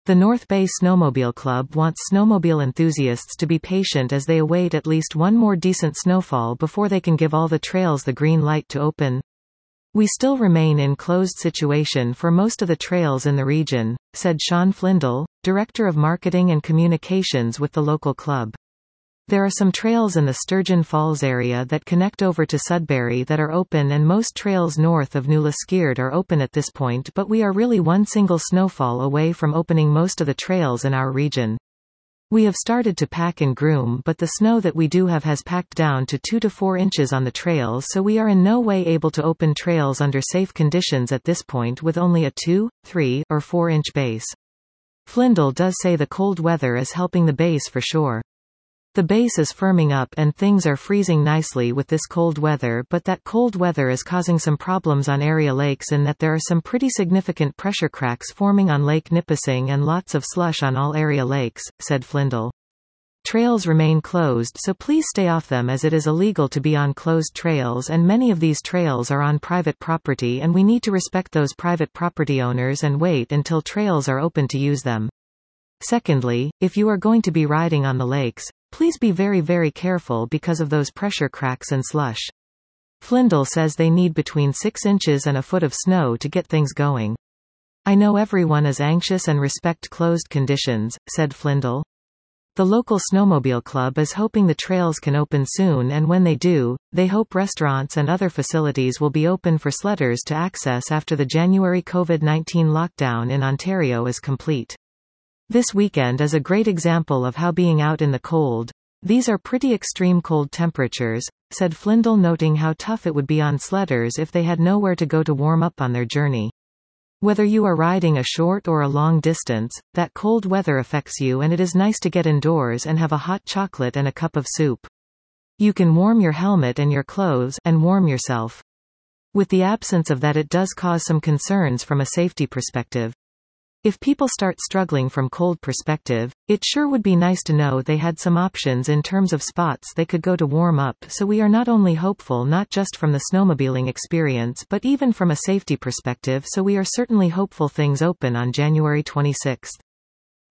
The North Bay Snowmobile Club wants snowmobile enthusiasts to be patient as they await at least one more decent snowfall before they can give all the trails the green light to open. We still remain in closed situation for most of the trails in the region, said Sean Flindle, Director of Marketing and Communications with the local club. There are some trails in the Sturgeon Falls area that connect over to Sudbury that are open, and most trails north of New Liskeard are open at this point, but we are really one single snowfall away from opening most of the trails in our region. We have started to pack and groom, but the snow that we do have has packed down to 2 to 4 inches on the trails, so we are in no way able to open trails under safe conditions at this point with only a 2, 3, or 4-inch base. Flindle does say the cold weather is helping the base for sure. The base is firming up and things are freezing nicely with this cold weather, but that cold weather is causing some problems on area lakes in that there are some pretty significant pressure cracks forming on Lake Nipissing and lots of slush on all area lakes, said Flindle. Trails remain closed, so please stay off them as it is illegal to be on closed trails, and many of these trails are on private property and we need to respect those private property owners and wait until trails are open to use them. Secondly, if you are going to be riding on the lakes, please be very careful because of those pressure cracks and slush. Flindle says they need between 6 inches and a foot of snow to get things going. I know everyone is anxious and respect closed conditions, said Flindle. The local snowmobile club is hoping the trails can open soon, and when they do, they hope restaurants and other facilities will be open for sledders to access after the January COVID-19 lockdown in Ontario is complete. This weekend is a great example of how being out in the cold. These are pretty extreme cold temperatures, said Flindle, noting how tough it would be on sledders if they had nowhere to go to warm up on their journey. Whether you are riding a short or a long distance, that cold weather affects you, and it is nice to get indoors and have a hot chocolate and a cup of soup. You can warm your helmet and your clothes, and warm yourself. With the absence of that, it does cause some concerns from a safety perspective. If people start struggling from cold perspective, it sure would be nice to know they had some options in terms of spots they could go to warm up, so we are not only hopeful not just from the snowmobiling experience but even from a safety perspective, so we are certainly hopeful things open on January 26.